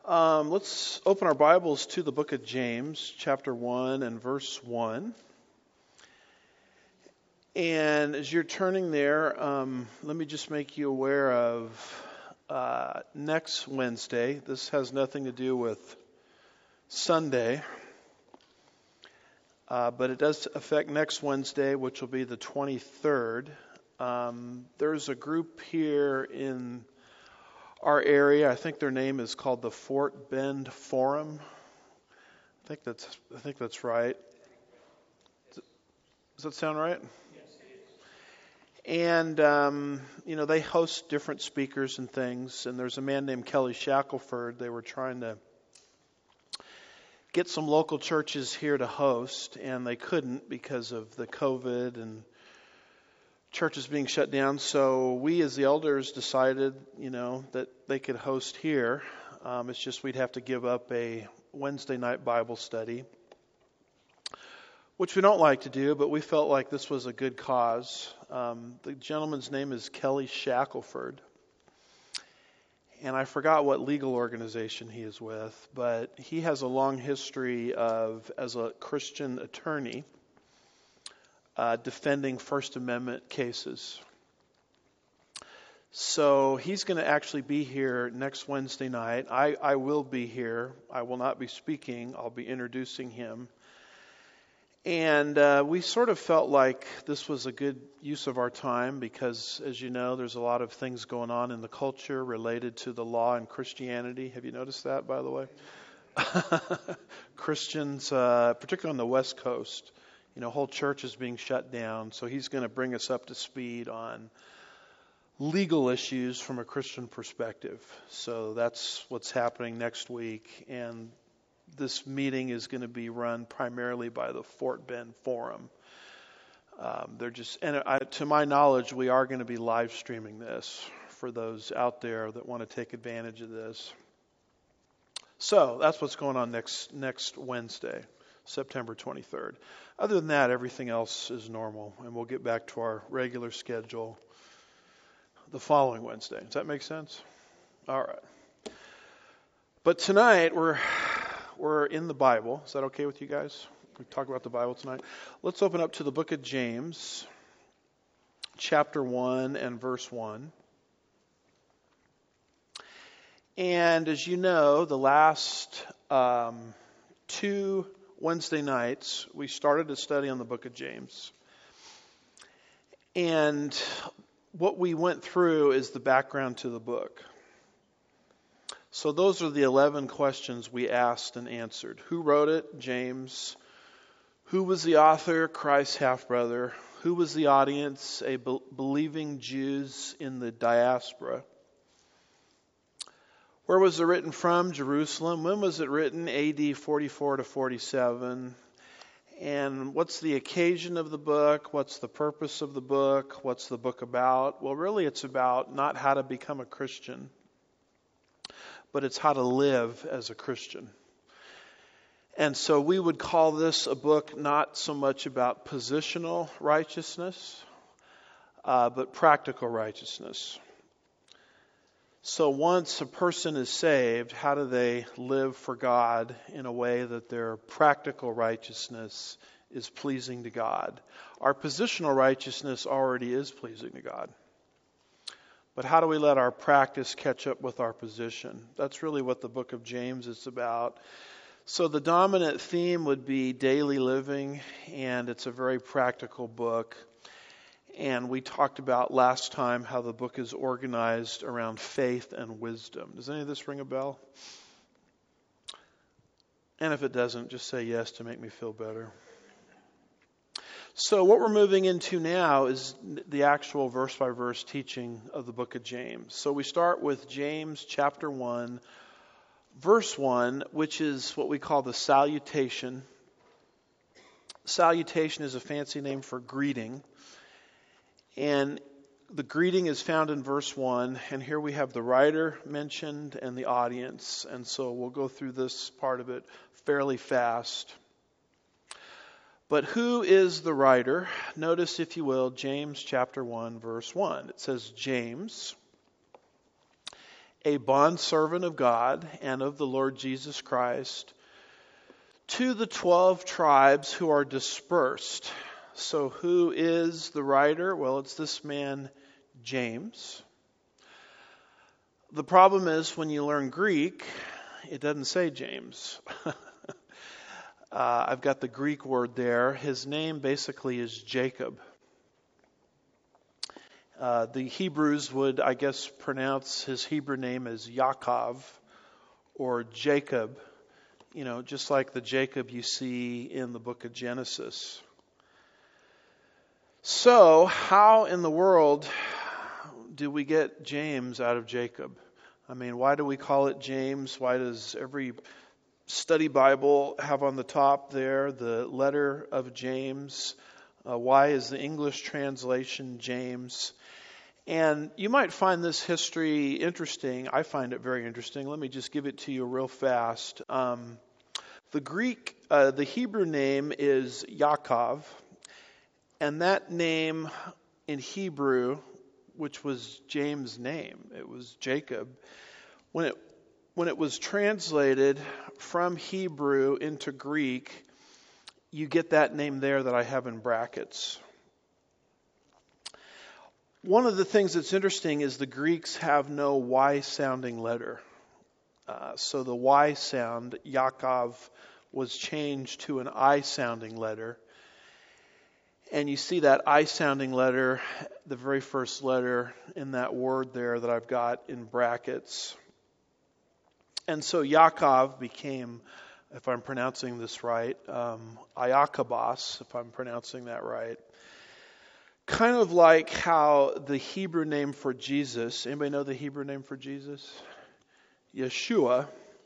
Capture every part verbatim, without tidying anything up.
Um, let's open our Bibles to the book of James, chapter one and verse one. And as you're turning there, um, let me just make you aware of uh, next Wednesday. This has nothing to do with Sunday, uh, but it does affect next Wednesday, which will be the twenty-third. Um, there's a group here in our area. I think their name is called the Fort Bend Forum. I think that's I think that's right. Does that sound right? Yes, it is. And um, you know, they host different speakers and things. And there's a man named Kelly Shackelford. They were trying to get some local churches here to host, and they couldn't because of the COVID and churches being shut down. So we as the elders decided, you know, that they could host here. Um, it's just we'd have to give up a Wednesday night Bible study, which we don't like to do, but we felt like this was a good cause. Um, the gentleman's name is Kelly Shackelford. And I forgot what legal organization he is with, but he has a long history of, as a Christian attorney, Uh, defending First Amendment cases. So he's going to actually be here next Wednesday night. I, I will be here. I will not be speaking. I'll be introducing him. And uh, we sort of felt like this was a good use of our time because, as you know, there's a lot of things going on in the culture related to the law and Christianity. Have you noticed that, by the way? Christians, uh, particularly on the West Coast, you know, whole church is being shut down. So he's going to bring us up to speed on legal issues from a Christian perspective. So that's what's happening next week. And this meeting is going to be run primarily by the Fort Bend Forum. Um, they're just, and I, to my knowledge, we are going to be live streaming this for those out there that want to take advantage of this. So that's what's going on next next Wednesday, September twenty-third. Other than that, everything else is normal, and we'll get back to our regular schedule the following Wednesday. Does that make sense? All right. But tonight, we're we're in the Bible. Is that okay with you guys? We talk about the Bible tonight. Let's open up to the book of James, chapter one and verse one. And as you know, the last um, two Wednesday nights, we started a study on the book of James. And what we went through is the background to the book. So those are the eleven questions we asked and answered. Who wrote it? James. Who was the author? Christ's half-brother. Who was the audience? A be- believing Jews in the diaspora. Where was it written from? Jerusalem. When was it written? A D forty-four to forty-seven. And what's the occasion of the book? What's the purpose of the book? What's the book about? Well, really it's about not how to become a Christian, but it's how to live as a Christian. And so we would call this a book not so much about positional righteousness, uh, but practical righteousness. So once a person is saved, how do they live for God in a way that their practical righteousness is pleasing to God? Our positional righteousness already is pleasing to God. But how do we let our practice catch up with our position? That's really what the book of James is about. So the dominant theme would be daily living, and it's a very practical book. And we talked about last time how the book is organized around faith and wisdom. Does any of this ring a bell? And if it doesn't, just say yes to make me feel better. So what we're moving into now is the actual verse-by-verse teaching of the book of James. So we start with James chapter one, verse one, which is what we call the salutation. Salutation is a fancy name for greeting. And the greeting is found in verse one, and here we have the writer mentioned and the audience. And so we'll go through this part of it fairly fast. But who is the writer? Notice, if you will, James chapter one, verse one. It says, James, a bondservant of God and of the Lord Jesus Christ, to the twelve tribes who are dispersed. So who is the writer? Well, it's this man, James. The problem is when you learn Greek, it doesn't say James. uh, I've got the Greek word there. His name basically is Jacob. Uh, the Hebrews would, I guess, pronounce his Hebrew name as Yaakov or Jacob, you know, just like the Jacob you see in the book of Genesis. So, how in the world do we get James out of Jacob? I mean, why do we call it James? Why does every study Bible have on the top there the letter of James? Uh, why is the English translation James? And you might find this history interesting. I find it very interesting. Let me just give it to you real fast. Um, the Greek, uh, the Hebrew name is Yaakov. And that name in Hebrew, which was James' name, it was Jacob, when it when it was translated from Hebrew into Greek, you get that name there that I have in brackets. One of the things that's interesting is the Greeks have no Y-sounding letter. Uh, so the Y sound, Yaakov, was changed to an I-sounding letter. And you see that I-sounding letter, the very first letter in that word there that I've got in brackets. And so Yaakov became, if I'm pronouncing this right, um, Iakobos, if I'm pronouncing that right. Kind of like how the Hebrew name for Jesus, anybody know the Hebrew name for Jesus? Yeshua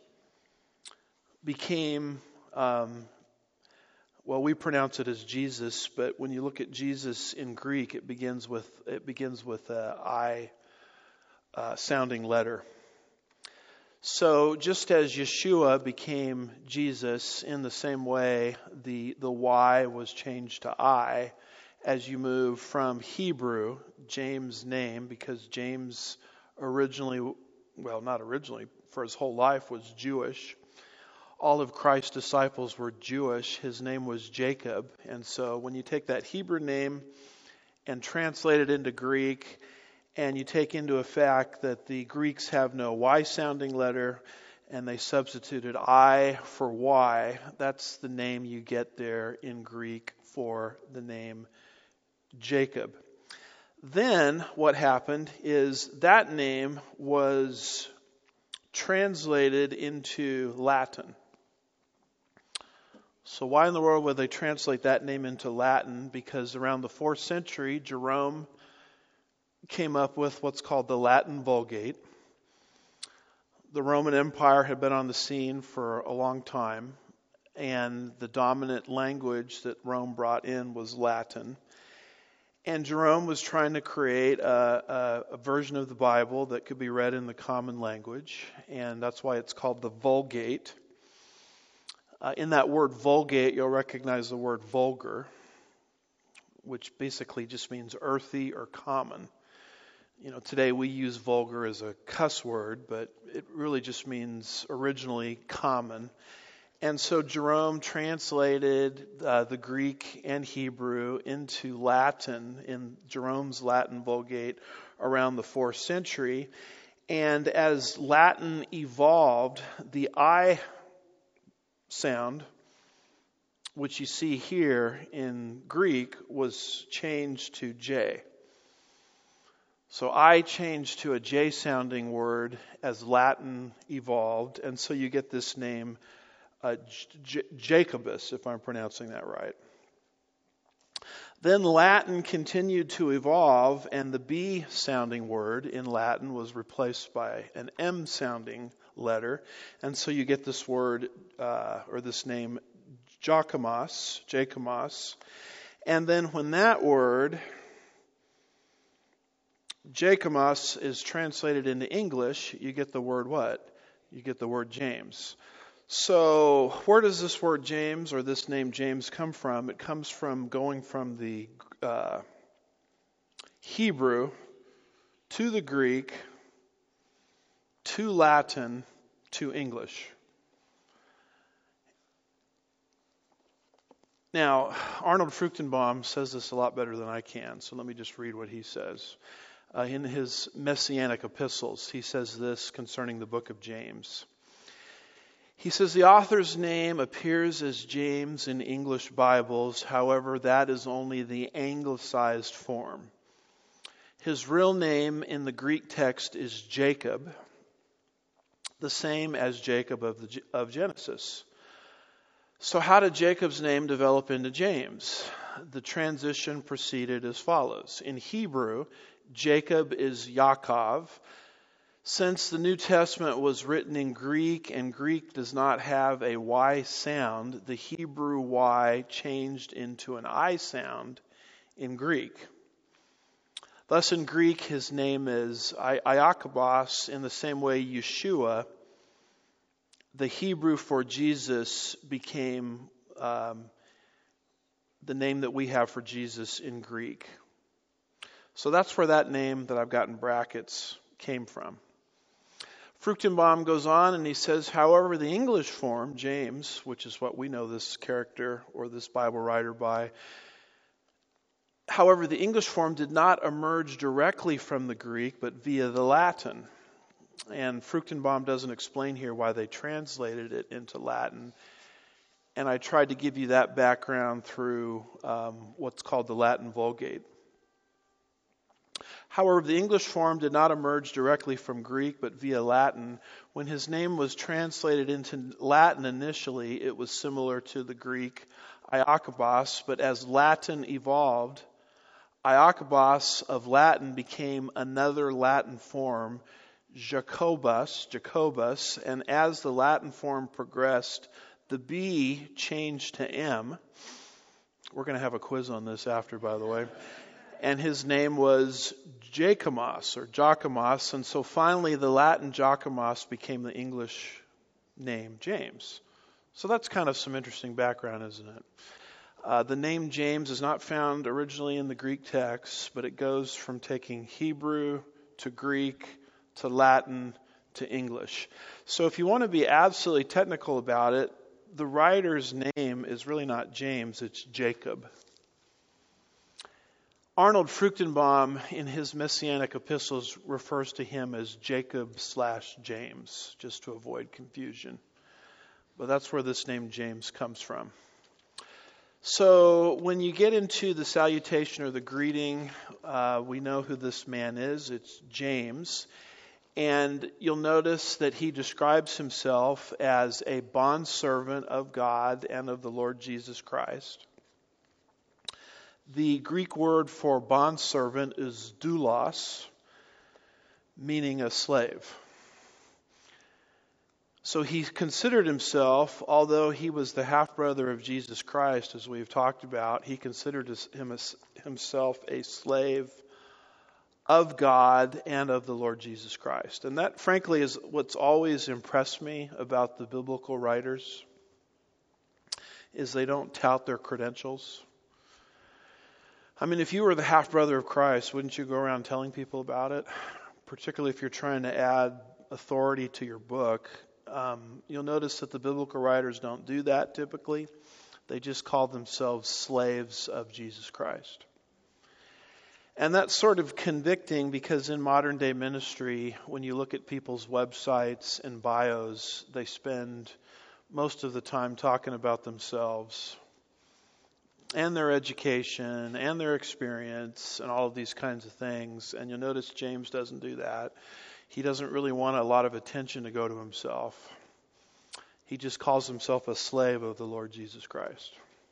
became... Um, Well, we pronounce it as Jesus, but when you look at Jesus in Greek, it begins with it begins with a I uh, sounding letter. So just as Yeshua became Jesus, in the same way, the the Y was changed to I as you move from Hebrew, James' name, because James originally, well, not originally, for his whole life was Jewish. All of Christ's disciples were Jewish. His name was Jacob. And so when you take that Hebrew name and translate it into Greek, and you take into effect that the Greeks have no Y-sounding letter, and they substituted I for Y, that's the name you get there in Greek for the name Jacob. Then what happened is that name was translated into Latin. So why in the world would they translate that name into Latin? Because around the fourth century, Jerome came up with what's called the Latin Vulgate. The Roman Empire had been on the scene for a long time, and the dominant language that Rome brought in was Latin. And Jerome was trying to create a, a, a version of the Bible that could be read in the common language, and that's why it's called the Vulgate. Uh, in that word Vulgate, you'll recognize the word vulgar, which basically just means earthy or common. You know, today we use vulgar as a cuss word, but it really just means originally common. And so Jerome translated uh, the Greek and Hebrew into Latin in Jerome's Latin Vulgate around the fourth century. And as Latin evolved, the I sound, which you see here in Greek, was changed to J. So I changed to a J-sounding word as Latin evolved, and so you get this name, uh, J- Jacobus, if I'm pronouncing that right. Then Latin continued to evolve, and the B-sounding word in Latin was replaced by an M-sounding letter, and so you get this word, uh, or this name, Jacomos, Jacomos. And then when that word, Jacomos, is translated into English, you get the word what? You get the word James. So where does this word James, or this name James, come from? It comes from going from the uh, Hebrew to the Greek to Latin to English. Now, Arnold Fruchtenbaum says this a lot better than I can, so let me just read what he says. Uh, in his Messianic epistles, he says this concerning the book of James. He says, the author's name appears as James in English Bibles. However, that is only the anglicized form. His real name in the Greek text is Jacob, the same as Jacob of, the, of Genesis. So how did Jacob's name develop into James? The transition proceeded as follows. In Hebrew, Jacob is Yaakov. Since the New Testament was written in Greek and Greek does not have a Y sound, the Hebrew Y changed into an I sound in Greek. Thus in Greek his name is Iakobos, in the same way Yeshua, the Hebrew for Jesus, became um, the name that we have for Jesus in Greek. So that's where that name that I've got in brackets came from. Fruchtenbaum goes on and he says, however, the English form, James, which is what we know this character or this Bible writer by, however, the English form did not emerge directly from the Greek, but via the Latin. And Fruchtenbaum doesn't explain here why they translated it into Latin. And I tried to give you that background through um, what's called the Latin Vulgate. However, the English form did not emerge directly from Greek, but via Latin. When his name was translated into Latin initially, it was similar to the Greek Iakobos, but as Latin evolved, Iakobos of Latin became another Latin form, Jacobus, Jacobus, and as the Latin form progressed, the B changed to M. We're going to have a quiz on this after, by the way. And his name was Jacomos or Jacomos, and so finally the Latin Jacomos became the English name James. So that's kind of some interesting background, isn't it? Uh, the name James is not found originally in the Greek text, but it goes from taking Hebrew to Greek to Latin to English. So if you want to be absolutely technical about it, the writer's name is really not James, it's Jacob. Arnold Fruchtenbaum, in his Messianic epistles, refers to him as Jacob slash James, just to avoid confusion. But that's where this name James comes from. So when you get into the salutation or the greeting, uh, we know who this man is. It's James. And you'll notice that he describes himself as a bondservant of God and of the Lord Jesus Christ. The Greek word for bondservant is doulos, meaning a slave. So he considered himself, although he was the half-brother of Jesus Christ, as we've talked about, he considered him, himself a slave of God and of the Lord Jesus Christ. And that, frankly, is what's always impressed me about the biblical writers, is they don't tout their credentials. I mean, if you were the half-brother of Christ, wouldn't you go around telling people about it? Particularly if you're trying to add authority to your book. Um, you'll notice that the biblical writers don't do that typically. They just call themselves slaves of Jesus Christ. And that's sort of convicting because in modern day ministry, when you look at people's websites and bios, they spend most of the time talking about themselves and their education and their experience and all of these kinds of things. And you'll notice James doesn't do that. He doesn't really want a lot of attention to go to himself. He just calls himself a slave of the Lord Jesus Christ.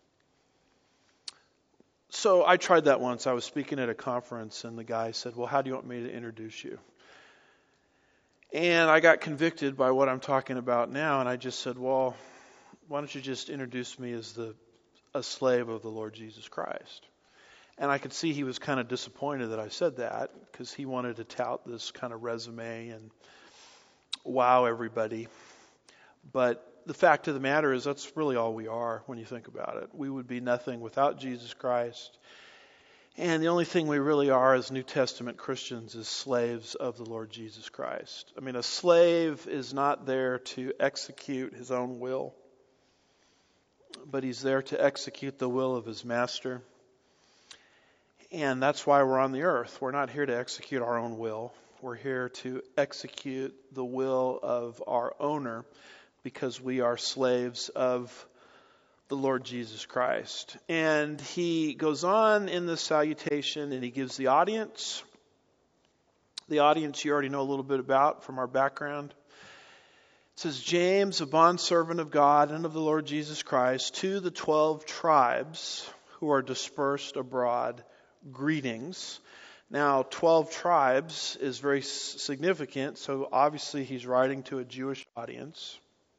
So I tried that once. I was speaking at a conference and the guy said, well, how do you want me to introduce you? And I got convicted by what I'm talking about now. And I just said, well, why don't you just introduce me as the a slave of the Lord Jesus Christ? And I could see he was kind of disappointed that I said that because he wanted to tout this kind of resume and wow everybody. But the fact of the matter is that's really all we are when you think about it. We would be nothing without Jesus Christ. And the only thing we really are as New Testament Christians is slaves of the Lord Jesus Christ. I mean, a slave is not there to execute his own will, but he's there to execute the will of his master. And that's why we're on the earth. We're not here to execute our own will. We're here to execute the will of our owner because we are slaves of the Lord Jesus Christ. And he goes on in the salutation and he gives the audience. The audience you already know a little bit about from our background. It says, James, a bondservant of God and of the Lord Jesus Christ, to the twelve tribes who are dispersed abroad, greetings. Now, twelve tribes is very significant, so obviously he's writing to a Jewish audience.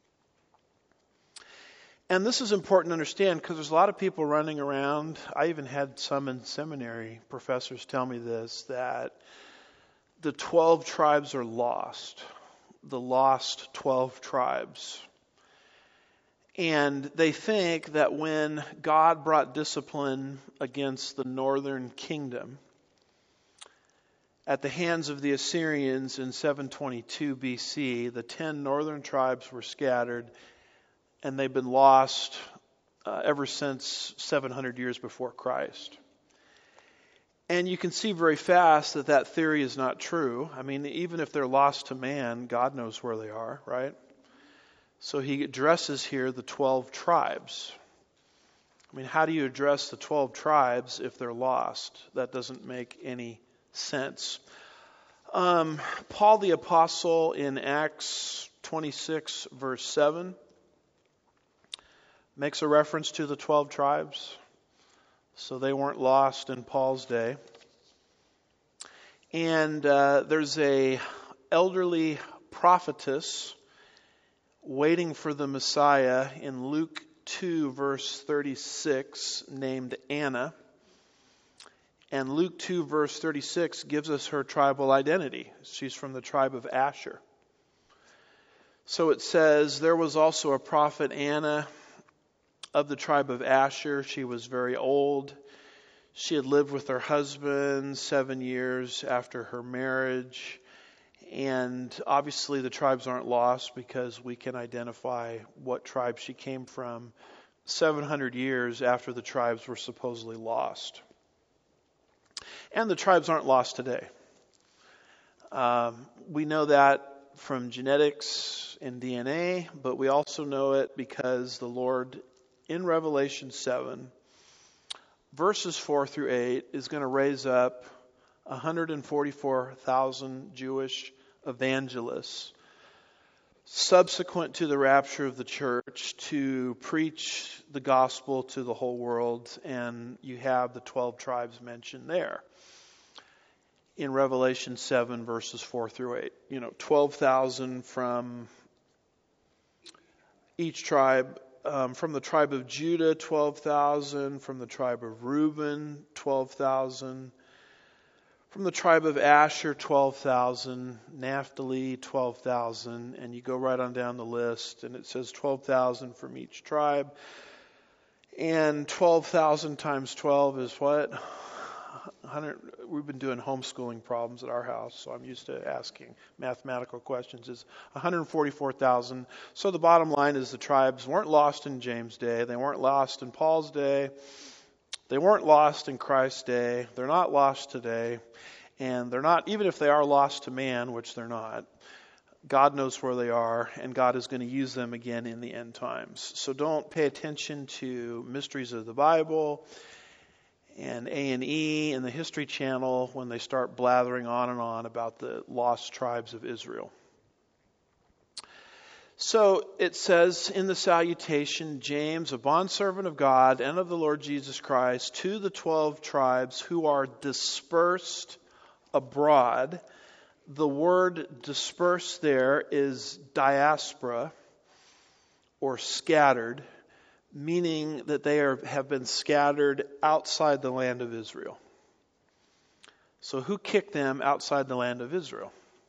And this is important to understand because there's a lot of people running around. I even had some in seminary professors tell me this, that the twelve tribes are lost. The lost twelve tribes. And they think that when God brought discipline against the northern kingdom at the hands of the Assyrians in seven twenty-two B C, the ten northern tribes were scattered and they've been lost uh, ever since seven hundred years before Christ. And you can see very fast that that theory is not true. I mean, even if they're lost to man, God knows where they are, right? So he addresses here the twelve tribes. I mean, how do you address the twelve tribes if they're lost? That doesn't make any sense. Um, Paul the Apostle in Acts twenty-six, verse seven, makes a reference to the twelve tribes. So they weren't lost in Paul's day. And uh, there's a elderly prophetess waiting for the Messiah in Luke two, verse thirty-six, named Anna. And Luke two, verse thirty-six gives us her tribal identity. She's from the tribe of Asher. So it says, there was also a prophet Anna of the tribe of Asher. She was very old. She had lived with her husband seven years after her marriage. And obviously the tribes aren't lost because we can identify what tribe she came from seven hundred years after the tribes were supposedly lost. And the tribes aren't lost today. Um, we know that from genetics and D N A, but we also know it because the Lord in Revelation seven, verses four through eight, is going to raise up one hundred forty-four thousand Jewish evangelists subsequent to the rapture of the church to preach the gospel to the whole world. And you have the twelve tribes mentioned there in Revelation seven, verses four through eight. You know, twelve thousand from each tribe. Um, from the tribe of Judah, twelve thousand. From the tribe of Reuben, twelve thousand. From the tribe of Asher, twelve thousand. Naphtali, twelve thousand. And you go right on down the list, and it says twelve thousand from each tribe. And twelve thousand times twelve is what? one hundred. We've been doing homeschooling problems at our house, so I'm used to asking mathematical questions. Is one hundred forty-four thousand. So the bottom line is the tribes weren't lost in James' day. They weren't lost in Paul's day. They weren't lost in Christ's day. They're not lost today. And they're not, even if they are lost to man, which they're not, God knows where they are, and God is going to use them again in the end times. So don't pay attention to mysteries of the Bible and A and E and the History Channel when they start blathering on and on about the lost tribes of Israel. So it says in the salutation, James, a bondservant of God and of the Lord Jesus Christ, to the twelve tribes who are dispersed abroad. The word dispersed there is diaspora or scattered, meaning that they are, have been scattered outside the land of Israel. So who kicked them outside the land of Israel?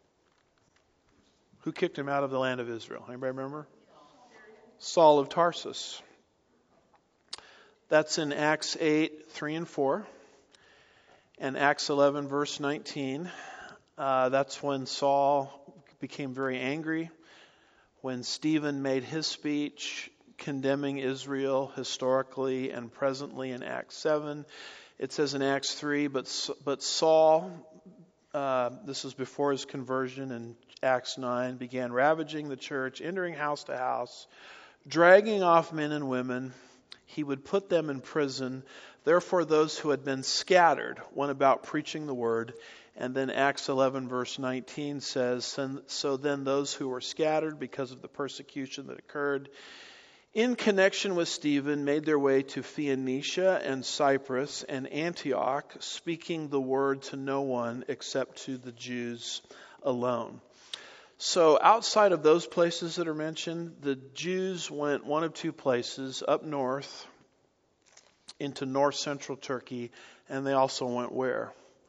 Who kicked him out of the land of Israel? Anybody remember? Saul of Tarsus. That's in Acts eight, three and four. And Acts eleven, verse nineteen, uh, that's when Saul became very angry, when Stephen made his speech condemning Israel historically and presently in Acts seven. It says in Acts three, but but Saul, uh, this was before his conversion in Acts nine, began ravaging the church, entering house to house, dragging off men and women. He would put them in prison. Therefore, those who had been scattered went about preaching the word. And then Acts eleven, verse nineteen says, so then those who were scattered because of the persecution that occurred in connection with Stephen made their way to Phoenicia and Cyprus and Antioch, speaking the word to no one except to the Jews alone. So outside of those places that are mentioned, the Jews went one of two places, up north into north central Turkey, and they also went where?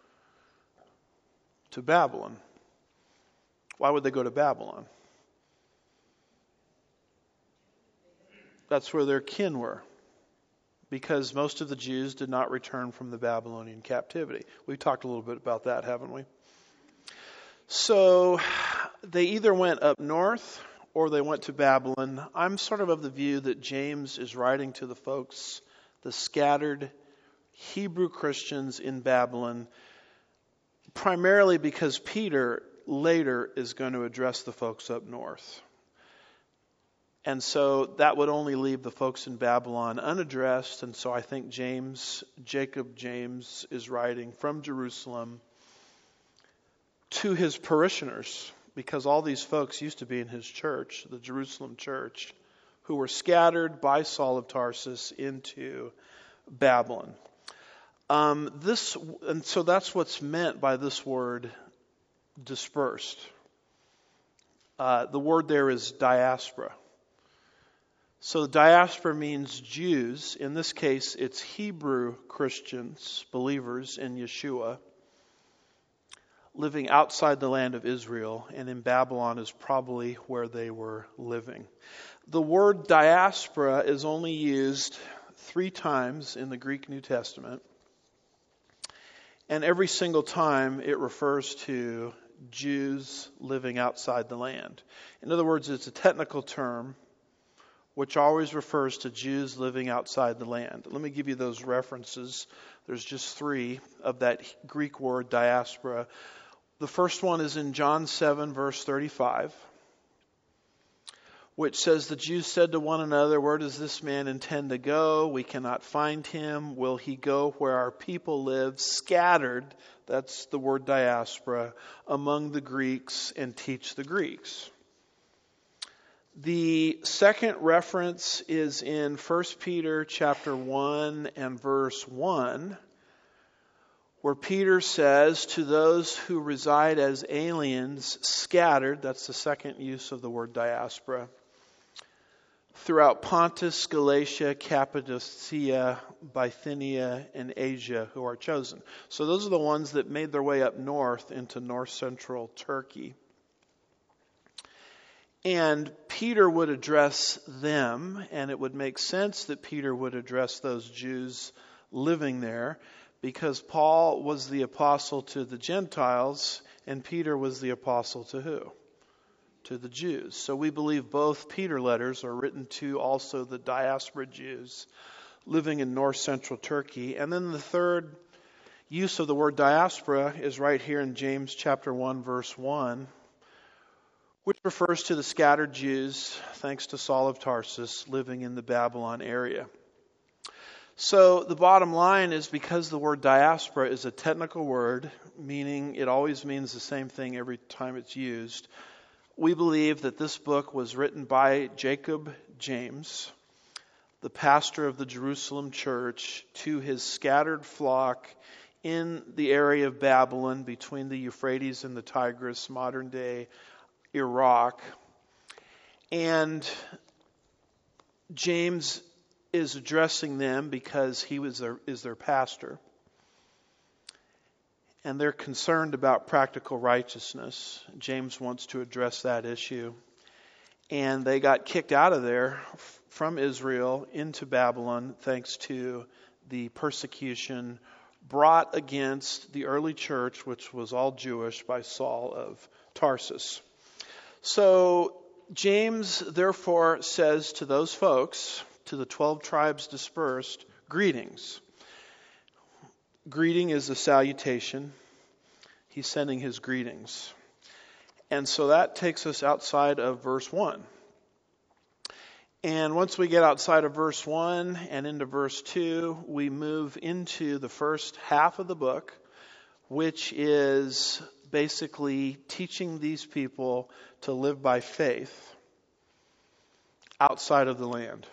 To Babylon. Why would they go to Babylon? That's where their kin were, because most of the Jews did not return from the Babylonian captivity. We've talked a little bit about that, haven't we? So they either went up north or they went to Babylon. I'm sort of of the view that James is writing to the folks, the scattered Hebrew Christians in Babylon, primarily because Peter later is going to address the folks up north. And so that would only leave the folks in Babylon unaddressed. And so I think James, Jacob James, is writing from Jerusalem to his parishioners, because all these folks used to be in his church, the Jerusalem church, who were scattered by Saul of Tarsus into Babylon. Um, this, and so that's what's meant by this word, dispersed. Uh, the word there is diaspora. So diaspora means Jews. In this case, it's Hebrew Christians, believers in Yeshua, living outside the land of Israel, and in Babylon is probably where they were living. The word diaspora is only used three times in the Greek New Testament, and every single time it refers to Jews living outside the land. In other words, it's a technical term which always refers to Jews living outside the land. Let me give you those references. There's just three of that Greek word diaspora. The first one is in John seven, verse thirty-five, which says, the Jews said to one another, where does this man intend to go? We cannot find him. Will he go where our people live, scattered, that's the word diaspora, among the Greeks, and teach the Greeks? The second reference is in First Peter chapter one and verse one, where Peter says, to those who reside as aliens, scattered, that's the second use of the word diaspora, throughout Pontus, Galatia, Cappadocia, Bithynia, and Asia, who are chosen. So those are the ones that made their way up north into north central Turkey. And Peter would address them, and it would make sense that Peter would address those Jews living there, because Paul was the apostle to the Gentiles, and Peter was the apostle to who? To the Jews. So we believe both Peter letters are written to also the diaspora Jews living in north central Turkey. And then the third use of the word diaspora is right here in James chapter one, verse one, which refers to the scattered Jews, thanks to Saul of Tarsus, living in the Babylon area. So the bottom line is, because the word diaspora is a technical word, meaning it always means the same thing every time it's used, we believe that this book was written by Jacob James, the pastor of the Jerusalem church, to his scattered flock in the area of Babylon between the Euphrates and the Tigris, modern day Iraq. And James is addressing them because he was their, is their pastor. And they're concerned about practical righteousness. James wants to address that issue. And they got kicked out of there from Israel into Babylon thanks to the persecution brought against the early church, which was all Jewish, by Saul of Tarsus. So James therefore says to those folks, to the twelve tribes dispersed, greetings. Greeting is a salutation. He's sending his greetings. And so that takes us outside of verse one. And once we get outside of verse one and into verse two, we move into the first half of the book, which is basically teaching these people to live by faith outside of the land.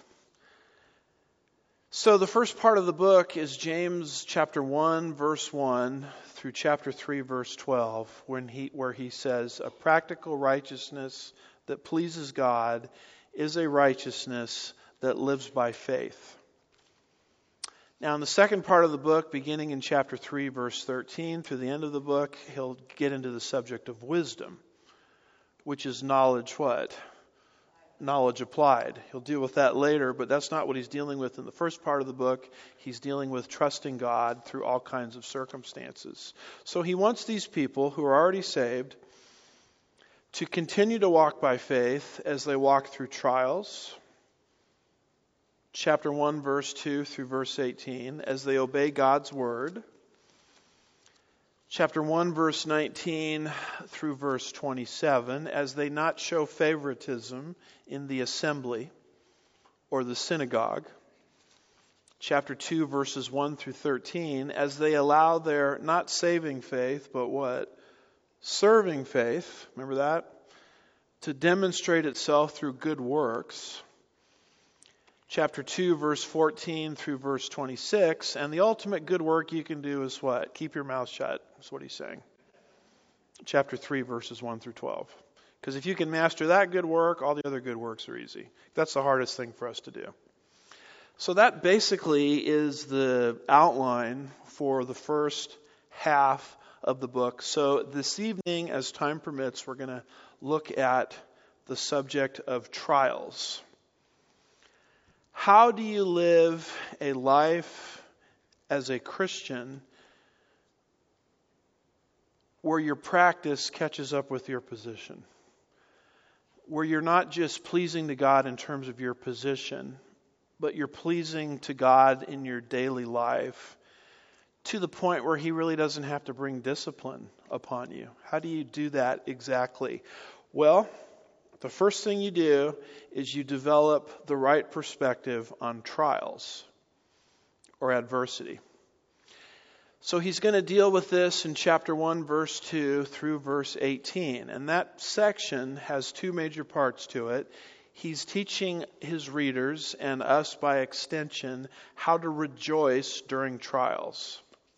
So the first part of the book is James chapter one, verse one through chapter three, verse twelve, when he, where he says, a practical righteousness that pleases God is a righteousness that lives by faith. Now in the second part of the book, beginning in chapter three, verse thirteen, through the end of the book, he'll get into the subject of wisdom, which is knowledge what? Knowledge applied. He'll deal with that later, but that's not what he's dealing with in the first part of the book. He's dealing with trusting God through all kinds of circumstances. So he wants these people who are already saved to continue to walk by faith as they walk through trials. Chapter one, verse two through verse eighteen, as they obey God's word. Chapter one, verse nineteen through verse twenty-seven, as they not show favoritism in the assembly or the synagogue. Chapter two, verses one through thirteen, as they allow their not saving faith, but what? Serving faith, remember that? To demonstrate itself through good works. Chapter two, verse fourteen through verse twenty-six, and the ultimate good work you can do is what? Keep your mouth shut, is what he's saying. Chapter three, verses one through twelve. Because if you can master that good work, all the other good works are easy. That's the hardest thing for us to do. So that basically is the outline for the first half of the book. So this evening, as time permits, we're going to look at the subject of trials. How do you live a life as a Christian where your practice catches up with your position? Where you're not just pleasing to God in terms of your position, but you're pleasing to God in your daily life to the point where He really doesn't have to bring discipline upon you. How do you do that exactly? Well, the first thing you do is you develop the right perspective on trials or adversity. So he's going to deal with this in chapter one, verse two through verse eighteen. And that section has two major parts to it. He's teaching his readers and us by extension how to rejoice during trials.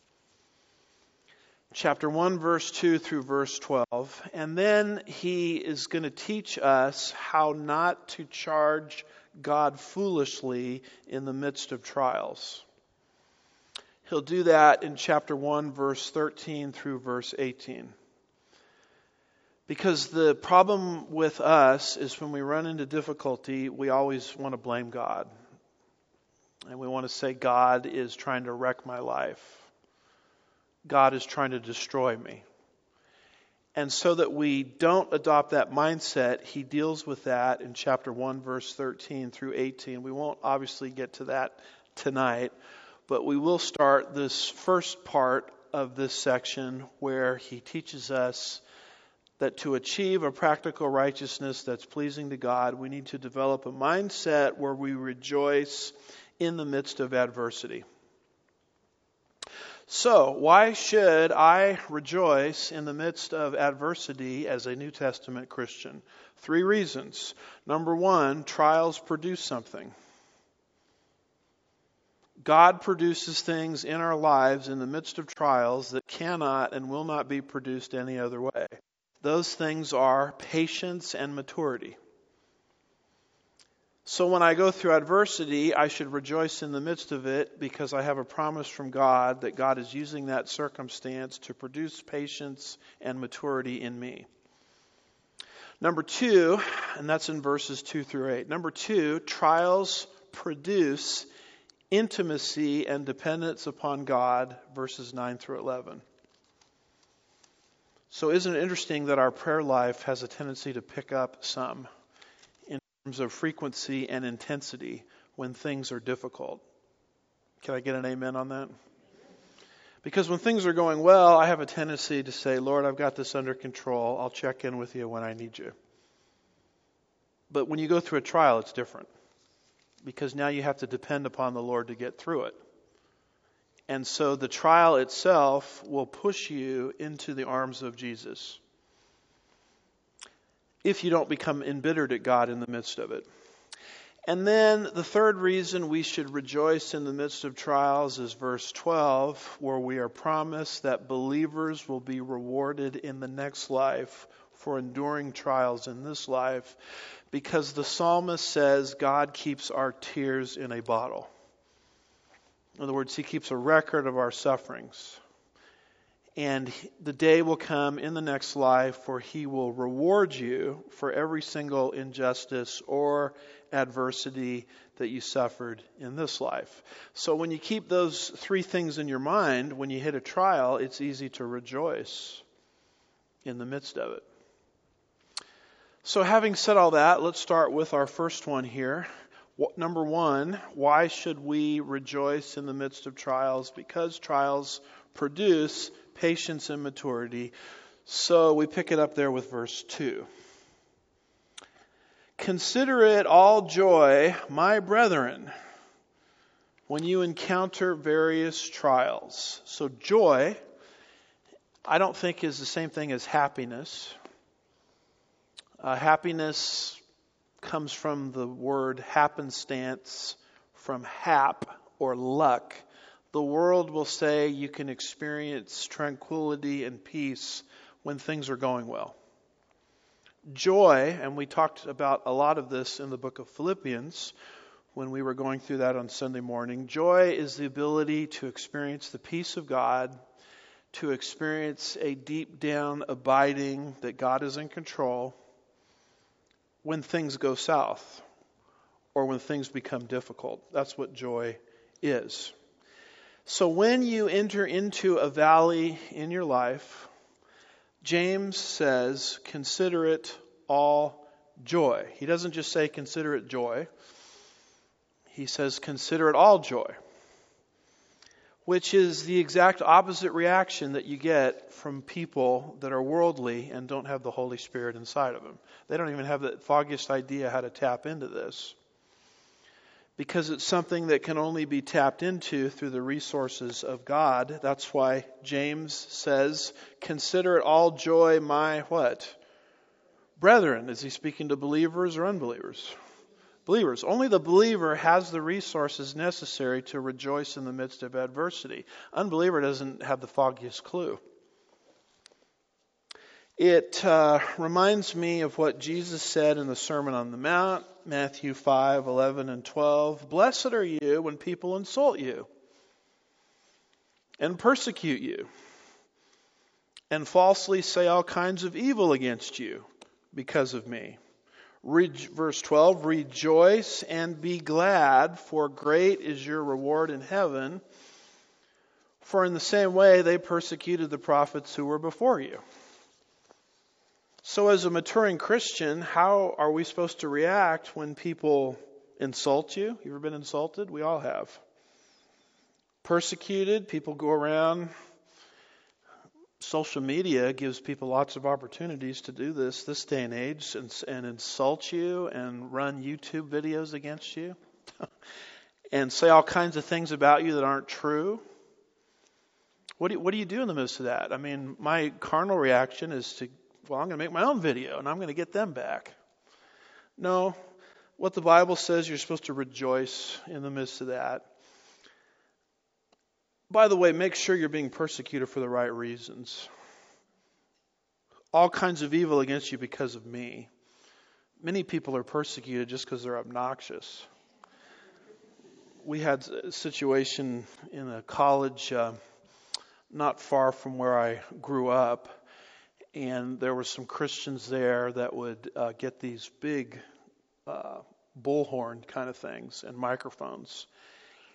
Chapter one, verse two through verse twelve. And then he is going to teach us how not to charge God foolishly in the midst of trials. He'll do that in chapter one, verse thirteen through verse eighteen. Because the problem with us is when we run into difficulty, we always want to blame God. And we want to say, God is trying to wreck my life. God is trying to destroy me. And so that we don't adopt that mindset, he deals with that in chapter one, verse thirteen through eighteen. We won't obviously get to that tonight, but we will start this first part of this section where he teaches us that to achieve a practical righteousness that's pleasing to God, we need to develop a mindset where we rejoice in the midst of adversity. So, why should I rejoice in the midst of adversity as a New Testament Christian? Three reasons. Number one, trials produce something. God produces things in our lives in the midst of trials that cannot and will not be produced any other way. Those things are patience and maturity. So when I go through adversity, I should rejoice in the midst of it because I have a promise from God that God is using that circumstance to produce patience and maturity in me. Number two, and that's in verses two through eight. Number two, trials produce intimacy and dependence upon God, verses nine through eleven. So isn't it interesting that our prayer life has a tendency to pick up some in terms of frequency and intensity when things are difficult? Can I get an amen on that? Because when things are going well, I have a tendency to say, Lord, I've got this under control. I'll check in with you when I need you. But when you go through a trial, it's different. Because now you have to depend upon the Lord to get through it. And so the trial itself will push you into the arms of Jesus, if you don't become embittered at God in the midst of it. And then the third reason we should rejoice in the midst of trials is verse twelve, where we are promised that believers will be rewarded in the next life for enduring trials in this life, because the psalmist says God keeps our tears in a bottle. In other words, he keeps a record of our sufferings. And the day will come in the next life where he will reward you for every single injustice or adversity that you suffered in this life. So when you keep those three things in your mind, when you hit a trial, it's easy to rejoice in the midst of it. So having said all that, let's start with our first one here. Number one, why should we rejoice in the midst of trials? Because trials produce patience and maturity. So we pick it up there with verse two. Consider it all joy, my brethren, when you encounter various trials. So joy, I don't think is the same thing as happiness. Uh, happiness comes from the word happenstance, from hap or luck. The world will say you can experience tranquility and peace when things are going well. Joy, and we talked about a lot of this in the book of Philippians when we were going through that on Sunday morning. Joy is the ability to experience the peace of God, to experience a deep down abiding that God is in control when things go south or when things become difficult. That's what joy is. So when you enter into a valley in your life, James says, consider it all joy. He doesn't just say consider it joy. He says consider it all joy, which is the exact opposite reaction that you get from people that are worldly and don't have the Holy Spirit inside of them. They don't even have the foggiest idea how to tap into this, because it's something that can only be tapped into through the resources of God. That's why James says, consider it all joy, my what? Brethren. Is he speaking to believers or unbelievers? Believers. Only the believer has the resources necessary to rejoice in the midst of adversity. Unbeliever doesn't have the foggiest clue. It uh, reminds me of what Jesus said in the Sermon on the Mount, Matthew five, eleven and twelve. Blessed are you when people insult you and persecute you and falsely say all kinds of evil against you because of me. Re- verse twelve, rejoice and be glad, for great is your reward in heaven. For in the same way they persecuted the prophets who were before you. So as a maturing Christian, how are we supposed to react when people insult you? You ever been insulted? We all have. Persecuted, people go around. Social media gives people lots of opportunities to do this this day and age, and, and insult you and run YouTube videos against you and say all kinds of things about you that aren't true. What do you, what do you do in the midst of that? I mean, my carnal reaction is to, well, I'm going to make my own video and I'm going to get them back. No, what the Bible says, you're supposed to rejoice in the midst of that. By the way, make sure you're being persecuted for the right reasons. All kinds of evil against you because of me. Many people are persecuted just because they're obnoxious. We had a situation in a college uh, not far from where I grew up, and there were some Christians there that would uh, get these big uh, bullhorn kind of things and microphones.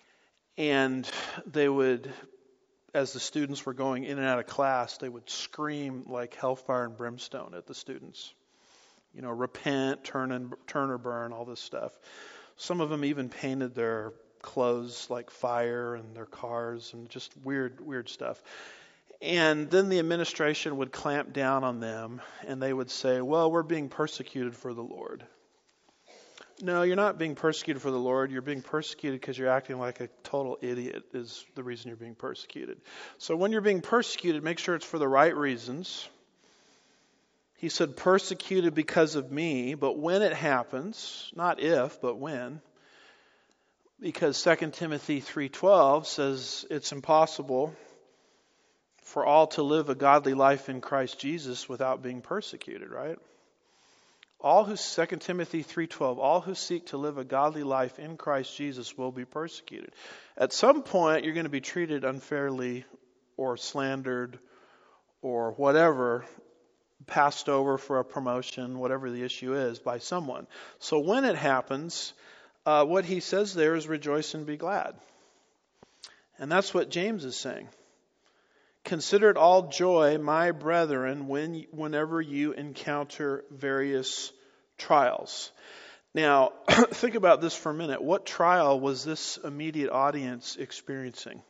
And they would, as the students were going in and out of class, they would scream like hellfire and brimstone at the students. You know, repent, turn and turn or burn, all this stuff. Some of them even painted their clothes like fire and their cars and just weird, weird stuff. And then the administration would clamp down on them and they would say, well, we're being persecuted for the Lord. No, you're not being persecuted for the Lord. You're being persecuted because you're acting like a total idiot is the reason you're being persecuted. So when you're being persecuted, make sure it's for the right reasons. He said, persecuted because of me, but when it happens, not if, but when, because Second Timothy three twelve says it's impossible for all to live a godly life in Christ Jesus without being persecuted, right? All who, Second Timothy three twelve, all who seek to live a godly life in Christ Jesus will be persecuted. At some point, you're going to be treated unfairly or slandered or whatever, passed over for a promotion, whatever the issue is, by someone. So when it happens, uh, what he says there is rejoice and be glad. And that's what James is saying. Consider it all joy, my brethren, when whenever you encounter various trials. Now, think about this for a minute. What trial was this immediate audience experiencing?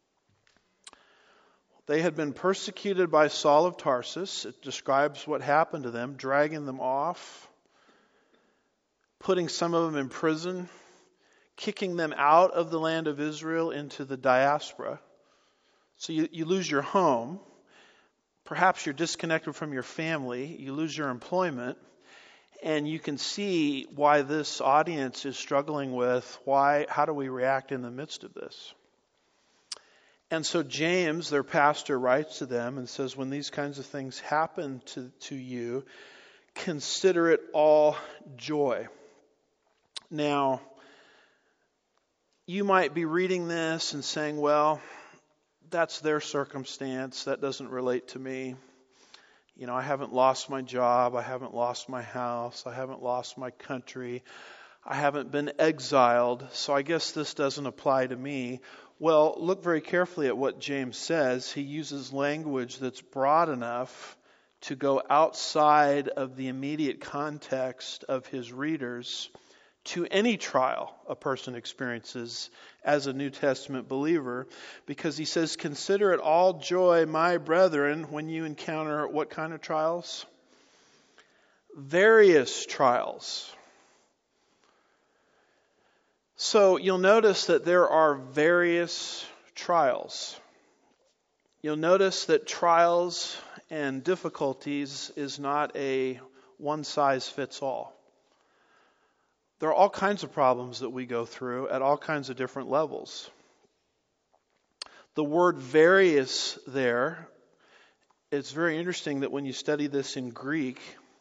They had been persecuted by Saul of Tarsus. It describes what happened to them, dragging them off, putting some of them in prison, kicking them out of the land of Israel into the diaspora. So you, you lose your home. Perhaps you're disconnected from your family. You lose your employment. And you can see why this audience is struggling with why, how do we react in the midst of this? And so James, their pastor, writes to them and says, when these kinds of things happen to, to you, consider it all joy. Now, you might be reading this and saying, well, that's their circumstance. That doesn't relate to me. You know, I haven't lost my job. I haven't lost my house. I haven't lost my country. I haven't been exiled. So I guess this doesn't apply to me. Well, look very carefully at what James says. He uses language that's broad enough to go outside of the immediate context of his readers to any trial a person experiences as a New Testament believer, because he says, consider it all joy, my brethren, when you encounter what kind of trials? Various trials. So you'll notice that there are various trials. You'll notice that trials and difficulties is not a one-size-fits-all. There are all kinds of problems that we go through at all kinds of different levels. The word various there, it's very interesting that when you study this in Greek,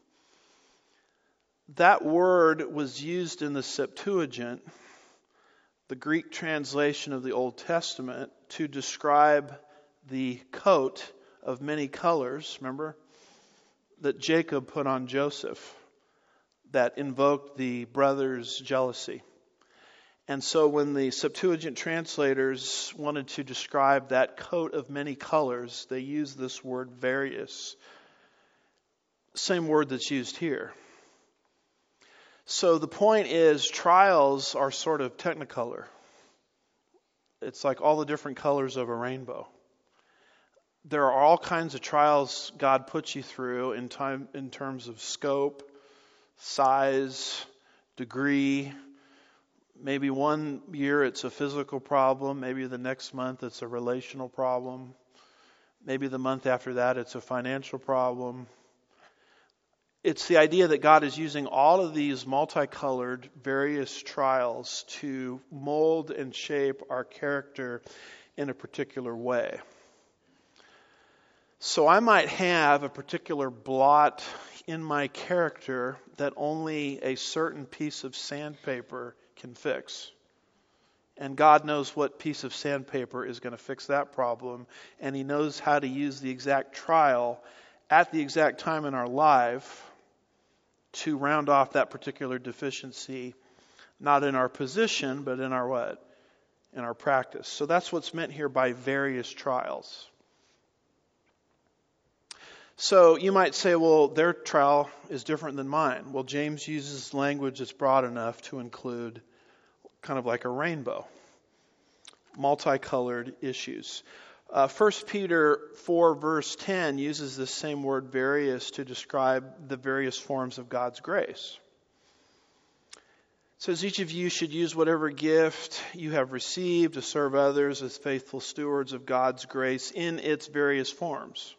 that word was used in the Septuagint, the Greek translation of the Old Testament, to describe the coat of many colors, remember, that Jacob put on Joseph, that invoked the brothers' jealousy. And so when the Septuagint translators wanted to describe that coat of many colors, they used this word various. Same word that's used here. So the point is, trials are sort of technicolor. It's like all the different colors of a rainbow. There are all kinds of trials God puts you through in time, in terms of scope, size, degree. Maybe one year it's a physical problem. Maybe the next month it's a relational problem. Maybe the month after that it's a financial problem. It's the idea that God is using all of these multicolored various trials to mold and shape our character in a particular way. So I might have a particular blot in my character that only a certain piece of sandpaper can fix. And God knows what piece of sandpaper is going to fix that problem. And He knows how to use the exact trial at the exact time in our life to round off that particular deficiency, not in our position, but in our what? in our practice. So that's what's meant here by various trials. So you might say, well, their trial is different than mine. Well, James uses language that's broad enough to include kind of like a rainbow, multicolored issues. Uh, First Peter four verse ten uses the same word various to describe the various forms of God's grace. It says each of you should use whatever gift you have received to serve others as faithful stewards of God's grace in its various forms.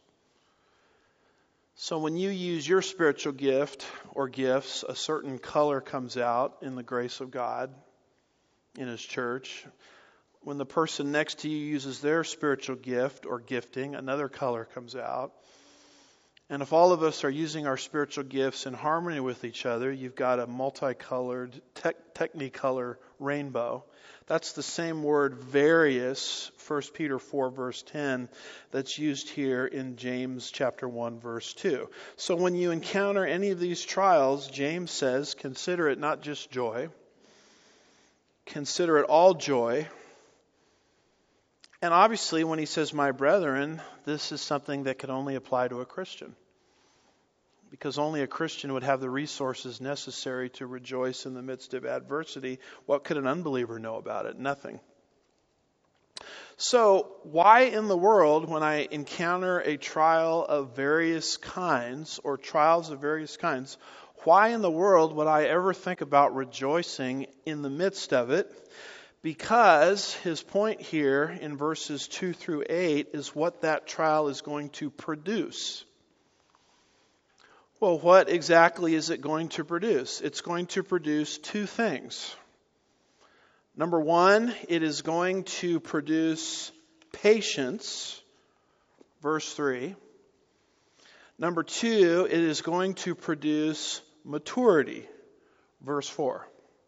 So when you use your spiritual gift or gifts, a certain color comes out in the grace of God in His church. When the person next to you uses their spiritual gift or gifting, another color comes out. And if all of us are using our spiritual gifts in harmony with each other, you've got a multicolored, tech, technicolor rainbow. That's the same word various, First Peter four verse ten, that's used here in James chapter one verse two. So when you encounter any of these trials, James says, consider it not just joy, consider it all joy. And obviously, when he says, my brethren, this is something that can only apply to a Christian. Because only a Christian would have the resources necessary to rejoice in the midst of adversity. What could an unbeliever know about it? Nothing. So, why in the world, when I encounter a trial of various kinds, or trials of various kinds, why in the world would I ever think about rejoicing in the midst of it? Because his point here in verses two through eight is what that trial is going to produce. Well, what exactly is it going to produce? It's going to produce two things. Number one, it is going to produce patience, verse three. Number two, it is going to produce maturity, verse four.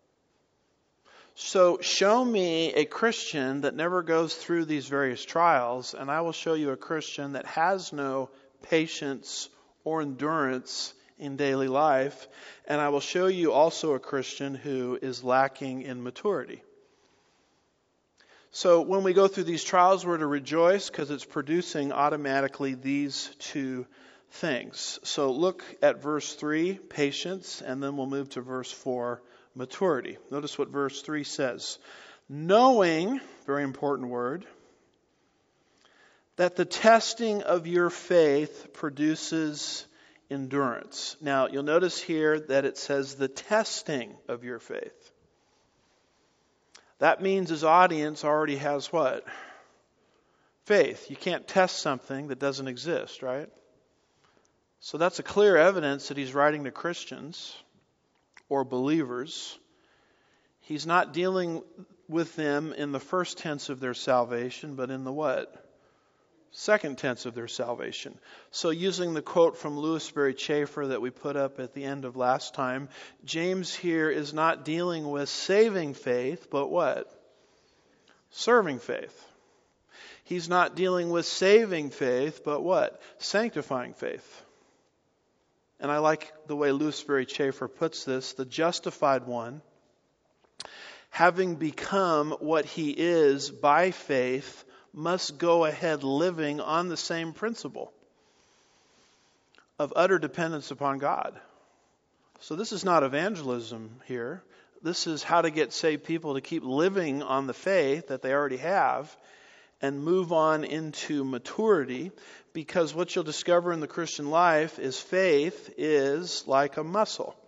So show me a Christian that never goes through these various trials, and I will show you a Christian that has no patience or endurance in daily life, and I will show you also a Christian who is lacking in maturity. So when we go through these trials, we're to rejoice because it's producing automatically these two things. So look at verse three, patience, and then we'll move to verse four, maturity. Notice what verse three says. Knowing, very important word, that the testing of your faith produces endurance. Now, you'll notice here that it says the testing of your faith. That means his audience already has what? Faith. You can't test something that doesn't exist, right? So that's a clear evidence that he's writing to Christians or believers. He's not dealing with them in the first tense of their salvation, but in the what? Second tense of their salvation. So using the quote from Lewis Sperry Chafer that we put up at the end of last time, James here is not dealing with saving faith, but what? Serving faith. He's not dealing with saving faith, but what? Sanctifying faith. And I like the way Lewis Sperry Chafer puts this, the justified one, having become what he is by faith, must go ahead living on the same principle of utter dependence upon God. So this is not evangelism here. This is how to get saved people to keep living on the faith that they already have and move on into maturity, because what you'll discover in the Christian life is faith is like a muscle.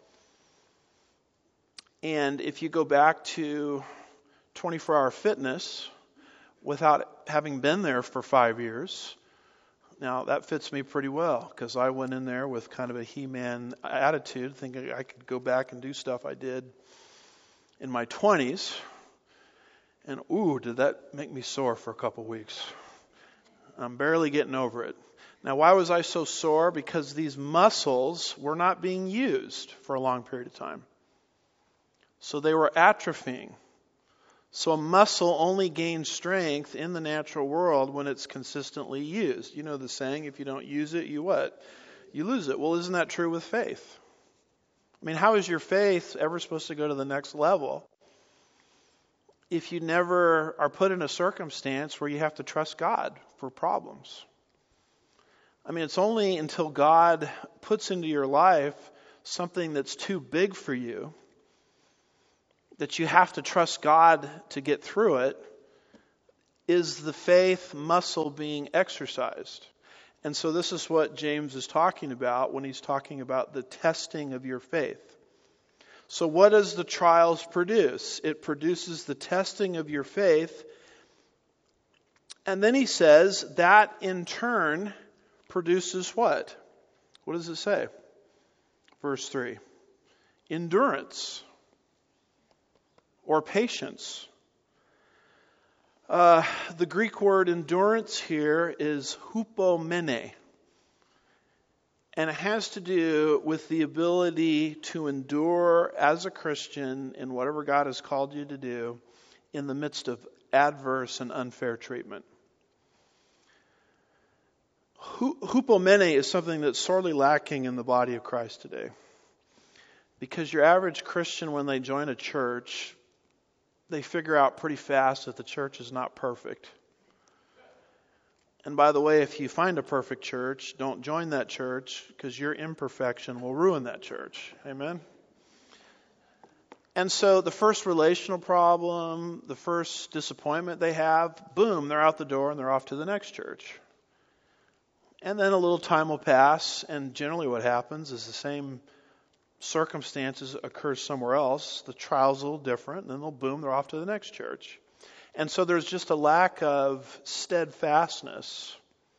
And if you go back to twenty-four hour fitness, without having been there for five years, now that fits me pretty well, because I went in there with kind of a He-Man attitude, thinking I could go back and do stuff I did in my twenties. And ooh, did that make me sore for a couple weeks. I'm barely getting over it. Now, why was I so sore? Because these muscles were not being used for a long period of time. So they were atrophying. So a muscle only gains strength in the natural world when it's consistently used. You know the saying, if you don't use it, you what? You lose it. Well, isn't that true with faith? I mean, how is your faith ever supposed to go to the next level if you never are put in a circumstance where you have to trust God for problems. I mean, it's only until God puts into your life something that's too big for you that you have to trust God to get through it, is the faith muscle being exercised. And so this is what James is talking about when he's talking about the testing of your faith. So what does the trials produce? It produces the testing of your faith. And then he says that in turn produces what? What does it say? Verse three. Endurance or patience. Uh, the Greek word endurance here is hupomene. And it has to do with the ability to endure as a Christian in whatever God has called you to do in the midst of adverse and unfair treatment. Hupomene is something that's sorely lacking in the body of Christ today. Because your average Christian, when they join a church, they figure out pretty fast that the church is not perfect. And by the way, if you find a perfect church, don't join that church, because your imperfection will ruin that church. Amen? And so the first relational problem, the first disappointment they have, boom, they're out the door and they're off to the next church. And then a little time will pass, and generally what happens is the same circumstances occur somewhere else. The trial's a little different, and then they'll boom, they're off to the next church. And so there's just a lack of steadfastness,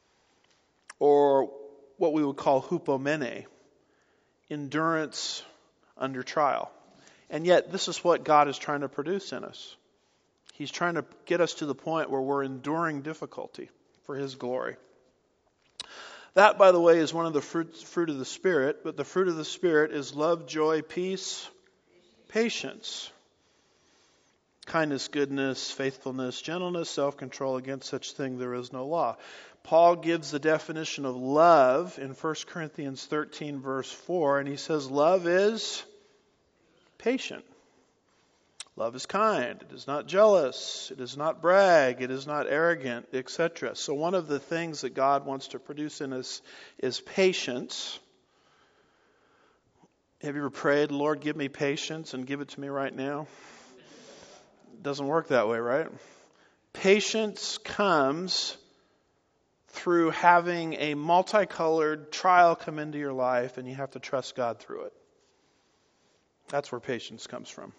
or what we would call hupomene, endurance under trial. And yet this is what God is trying to produce in us. He's trying to get us to the point where we're enduring difficulty for His glory. That, by the way, is one of the fruit, fruit of the Spirit, but the fruit of the Spirit is love, joy, peace, patience, kindness, goodness, faithfulness, gentleness, self-control. Against such thing there is no law. Paul gives the definition of love in First Corinthians thirteen, verse four, and he says, love is patient. Love is kind. It is not jealous. It does not brag. It is not arrogant, et cetera. So one of the things that God wants to produce in us is patience. Have you ever prayed, Lord, give me patience, and give it to me right now? It doesn't work that way, right? Patience comes through having a multicolored trial come into your life, and you have to trust God through it. That's where patience comes from.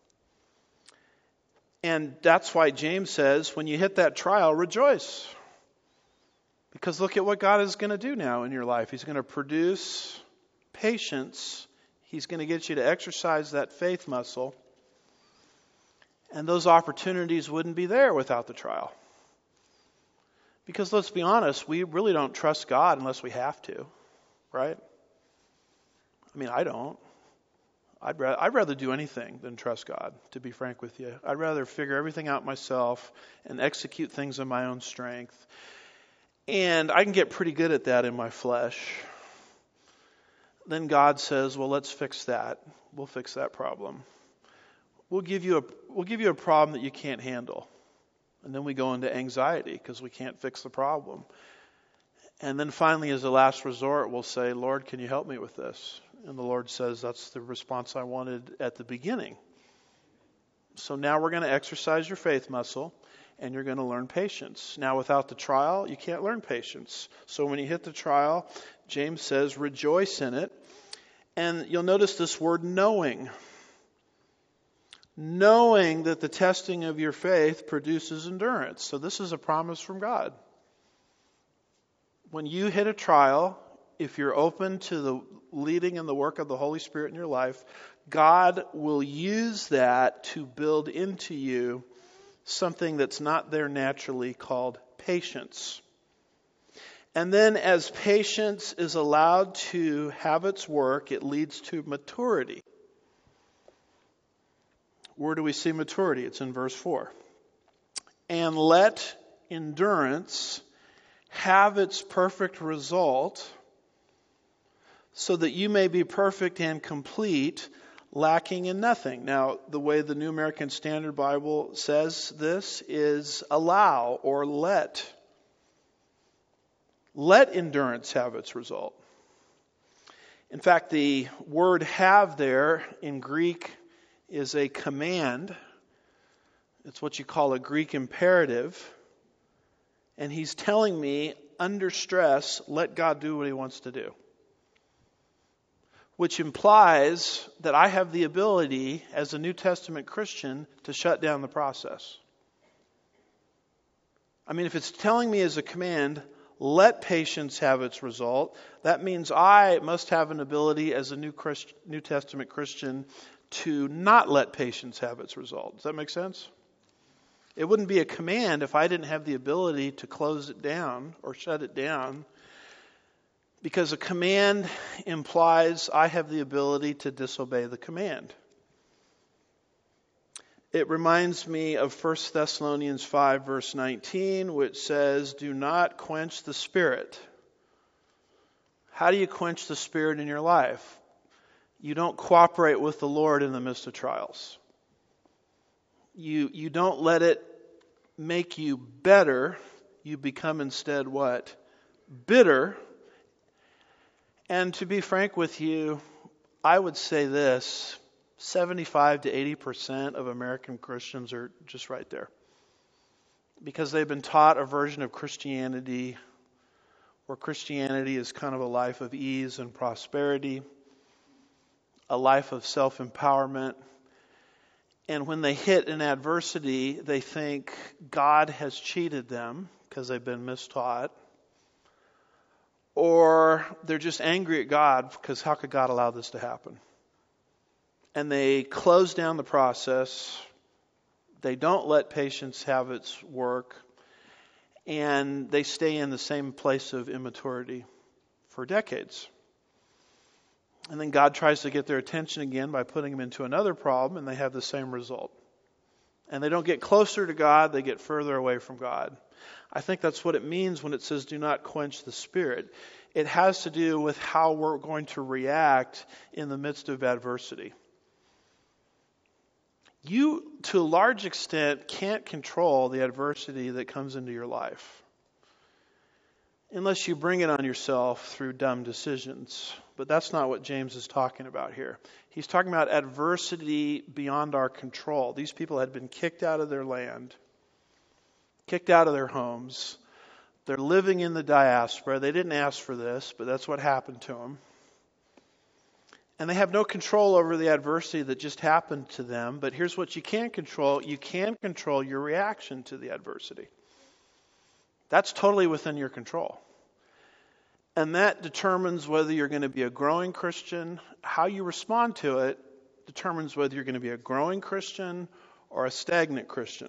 And that's why James says, when you hit that trial, rejoice. Because look at what God is going to do now in your life. He's going to produce patience. He's going to get you to exercise that faith muscle. And those opportunities wouldn't be there without the trial. Because let's be honest, we really don't trust God unless we have to, right? I mean, I don't. I'd rather, I'd rather do anything than trust God, to be frank with you. I'd rather figure everything out myself and execute things in my own strength. And I can get pretty good at that in my flesh. Then God says, well, let's fix that. We'll fix that problem. We'll give you a, we'll give you a problem that you can't handle. And then we go into anxiety because we can't fix the problem. And then finally, as a last resort, we'll say, Lord, can you help me with this? And the Lord says, that's the response I wanted at the beginning. So now we're going to exercise your faith muscle, and you're going to learn patience. Now, without the trial, you can't learn patience. So when you hit the trial, James says, rejoice in it. And you'll notice this word knowing. Knowing that the testing of your faith produces endurance. So this is a promise from God. When you hit a trial, if you're open to the leading and the work of the Holy Spirit in your life, God will use that to build into you something that's not there naturally, called patience. And then as patience is allowed to have its work, it leads to maturity. Where do we see maturity? It's in verse four. And let endurance have its perfect result, so that you may be perfect and complete, lacking in nothing. Now, the way the New American Standard Bible says this is allow or let. Let endurance have its result. In fact, the word have there in Greek is a command. It's what you call a Greek imperative. And he's telling me, under stress, let God do what he wants to do. Which implies that I have the ability, as a New Testament Christian, to shut down the process. I mean, if it's telling me as a command, let patience have its result, that means I must have an ability as a New Christ, New Testament Christian to not let patience have its result. Does that make sense? It wouldn't be a command if I didn't have the ability to close it down or shut it down, because a command implies I have the ability to disobey the command. It reminds me of First Thessalonians five, verse nineteen, which says, do not quench the Spirit. How do you quench the Spirit in your life? You don't cooperate with the Lord in the midst of trials. You, you don't let it make you better. You become instead what? Bitter. And to be frank with you, I would say this, seventy-five to eighty percent of American Christians are just right there. Because they've been taught a version of Christianity where Christianity is kind of a life of ease and prosperity, a life of self-empowerment. And when they hit an adversity, they think God has cheated them because they've been mistaught. Or they're just angry at God because how could God allow this to happen? And they close down the process. They don't let patience have its work. And they stay in the same place of immaturity for decades. And then God tries to get their attention again by putting them into another problem, and they have the same result. And they don't get closer to God, they get further away from God. I think that's what it means when it says do not quench the Spirit. It has to do with how we're going to react in the midst of adversity. You, to a large extent, can't control the adversity that comes into your life unless you bring it on yourself through dumb decisions. But that's not what James is talking about here. He's talking about adversity beyond our control. These people had been kicked out of their land, kicked out of their homes. They're living in the diaspora. They didn't ask for this, but that's what happened to them. And they have no control over the adversity that just happened to them. But here's what you can control. You can control your reaction to the adversity. That's totally within your control. And that determines whether you're going to be a growing Christian. How you respond to it determines whether you're going to be a growing Christian or a stagnant Christian.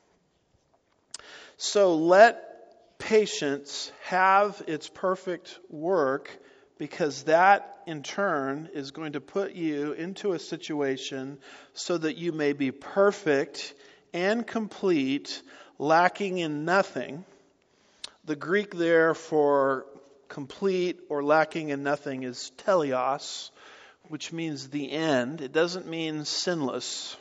So let patience have its perfect work, because that in turn is going to put you into a situation so that you may be perfect and complete, lacking in nothing. The Greek there for complete or lacking in nothing is teleos, which means the end. It doesn't mean sinless.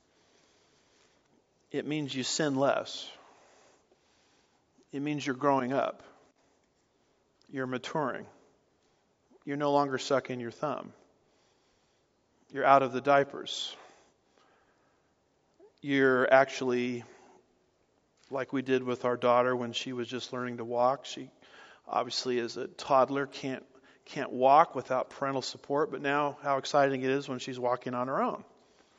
It means you sin less. It means you're growing up. You're maturing. You're no longer sucking your thumb. You're out of the diapers. You're actually, like we did with our daughter when she was just learning to walk. She obviously, as a toddler, can't can't walk without parental support. But now, how exciting it is when she's walking on her own.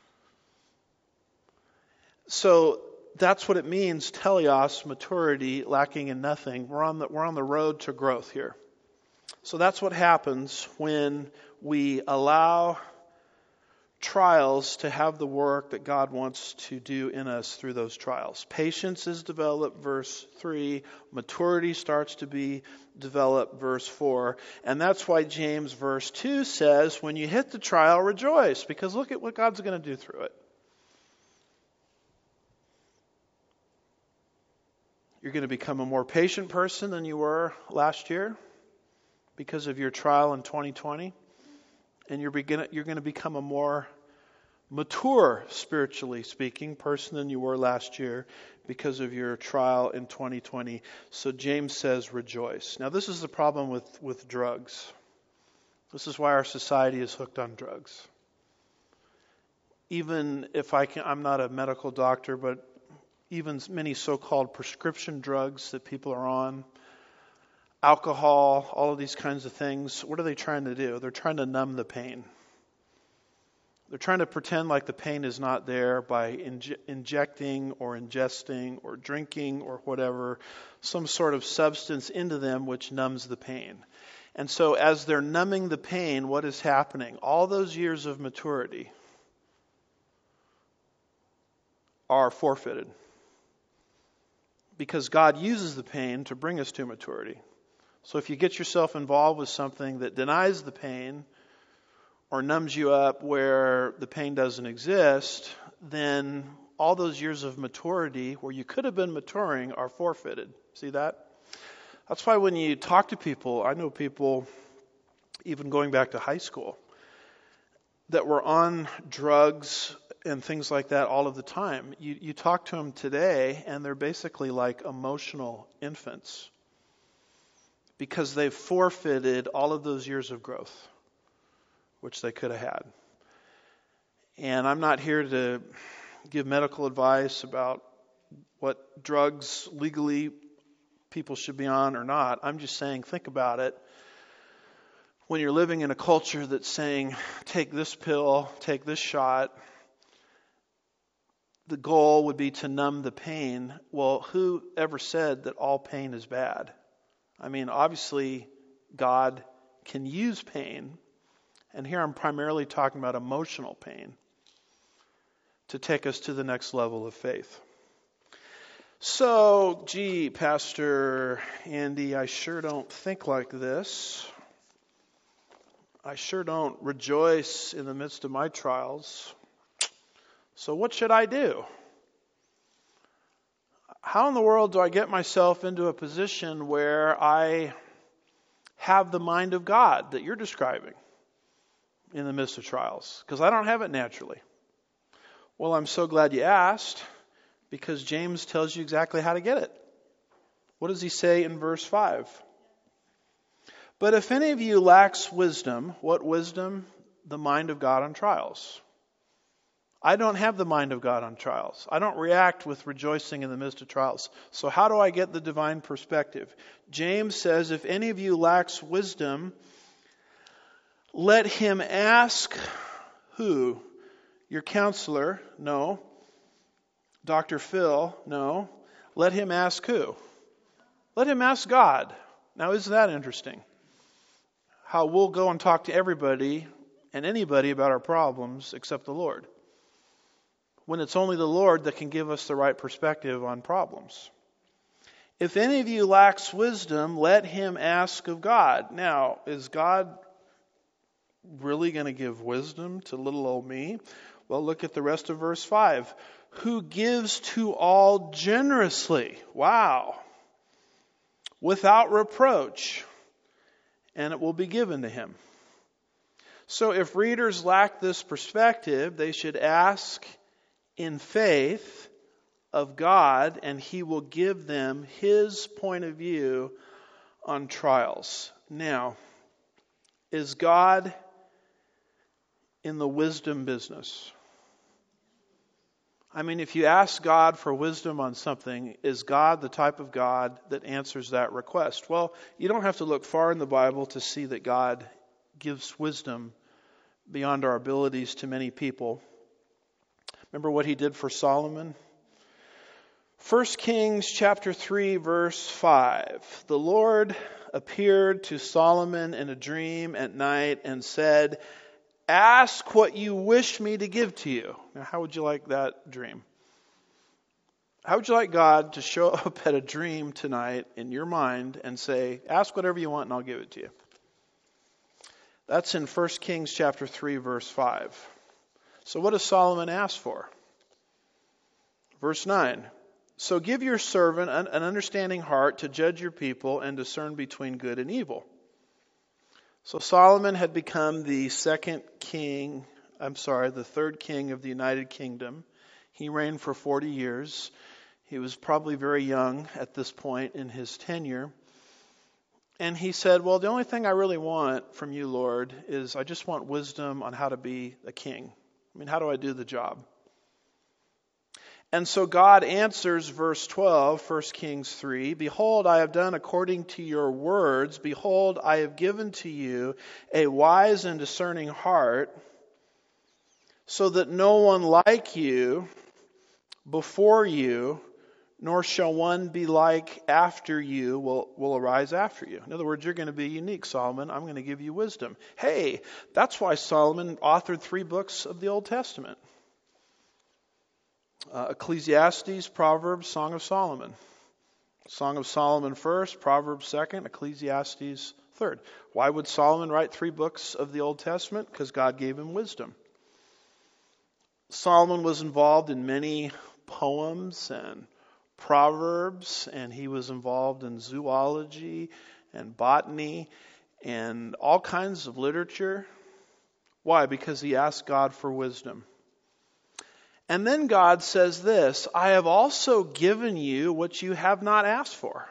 So that's what it means, teleos, maturity, lacking in nothing. We're on the we're on the road to growth here. So that's what happens when we allow trials to have the work that God wants to do in us through those trials. Patience is developed, verse three. Maturity starts to be developed, verse four. And that's why James, verse two says, when you hit the trial, rejoice, because look at what God's going to do through it. You're going to become a more patient person than you were last year because of your trial in twenty twenty. And you're, begin, you're going to become a more mature, spiritually speaking, person than you were last year because of your trial in twenty twenty. So James says, rejoice. Now, this is the problem with, with drugs. This is why our society is hooked on drugs. Even if I can, I'm not a medical doctor, but even many so-called prescription drugs that people are on, alcohol, all of these kinds of things, what are they trying to do? They're trying to numb the pain. They're trying to pretend like the pain is not there by inje- injecting or ingesting or drinking or whatever, some sort of substance into them which numbs the pain. And so as they're numbing the pain, what is happening? All those years of maturity are forfeited. Because God uses the pain to bring us to maturity. So if you get yourself involved with something that denies the pain or numbs you up where the pain doesn't exist, then all those years of maturity where you could have been maturing are forfeited. See that? That's why when you talk to people, I know people, even going back to high school, that were on drugs and things like that all of the time. You, you talk to them today, and they're basically like emotional infants because they've forfeited all of those years of growth, which they could have had. And I'm not here to give medical advice about what drugs legally people should be on or not. I'm just saying, think about it. When you're living in a culture that's saying, take this pill, take this shot, the goal would be to numb the pain. Well, who ever said that all pain is bad? I mean, obviously, God can use pain, and here I'm primarily talking about emotional pain, to take us to the next level of faith. So, gee, Pastor Andy, I sure don't think like this. I sure don't rejoice in the midst of my trials. So what should I do? How in the world do I get myself into a position where I have the mind of God that you're describing in the midst of trials? Because I don't have it naturally. Well, I'm so glad you asked, because James tells you exactly how to get it. What does he say in verse five? But if any of you lacks wisdom, what wisdom? The mind of God on trials. I don't have the mind of God on trials. I don't react with rejoicing in the midst of trials. So how do I get the divine perspective? James says, if any of you lacks wisdom, let him ask who? Your counselor? No. Doctor Phil? No. Let him ask who? Let him ask God. Now, isn't that interesting? How we'll go and talk to everybody and anybody about our problems except the Lord, when it's only the Lord that can give us the right perspective on problems. If any of you lacks wisdom, let him ask of God. Now, is God really going to give wisdom to little old me? Well, look at the rest of verse five. Who gives to all generously. Wow. Without reproach. And it will be given to him. So if readers lack this perspective, they should ask in faith of God, and he will give them his point of view on trials. Now, is God in the wisdom business? I mean, if you ask God for wisdom on something, is God the type of God that answers that request? Well, you don't have to look far in the Bible to see that God gives wisdom beyond our abilities to many people. Remember what he did for Solomon? First Kings chapter three, verse five. The Lord appeared to Solomon in a dream at night and said, ask what you wish me to give to you. Now, how would you like that dream? How would you like God to show up at a dream tonight in your mind and say, ask whatever you want and I'll give it to you? That's in First Kings chapter three, verse five. So what does Solomon ask for? Verse nine. So give your servant an, an understanding heart to judge your people and discern between good and evil. So Solomon had become the second king I'm sorry, the third king of the United Kingdom. He reigned for forty years. He was probably very young at this point in his tenure. And he said, well, the only thing I really want from you, Lord, is I just want wisdom on how to be a king. I mean, how do I do the job? And so God answers verse twelve, First Kings three, behold, I have done according to your words. Behold, I have given to you a wise and discerning heart, so that no one like you before you, nor shall one be like after you will, will arise after you. In other words, you're going to be unique, Solomon. I'm going to give you wisdom. Hey, that's why Solomon authored three books of the Old Testament. Uh, Ecclesiastes, Proverbs, Song of Solomon. Song of Solomon first, Proverbs second, Ecclesiastes third. Why would Solomon write three books of the Old Testament? Because God gave him wisdom. Solomon was involved in many poems and proverbs, and he was involved in zoology and botany and all kinds of literature. Why? Because he asked God for wisdom. And then God says this, I have also given you what you have not asked for.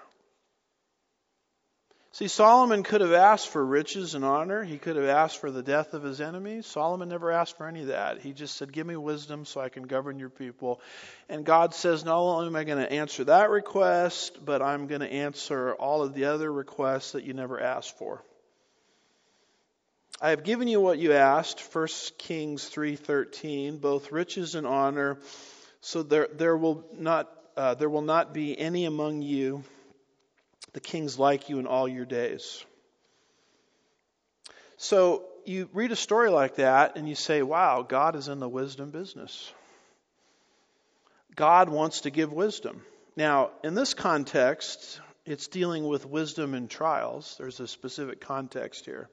See, Solomon could have asked for riches and honor. He could have asked for the death of his enemies. Solomon never asked for any of that. He just said, give me wisdom so I can govern your people. And God says, not only am I going to answer that request, but I'm going to answer all of the other requests that you never asked for. I have given you what you asked, First Kings three thirteen, both riches and honor, so there there will not uh, there will not be any among you the kings like you in all your days. So you read a story like that and you say, wow, God is in the wisdom business. God wants to give wisdom. Now, in this context, it's dealing with wisdom in trials. There's a specific context here.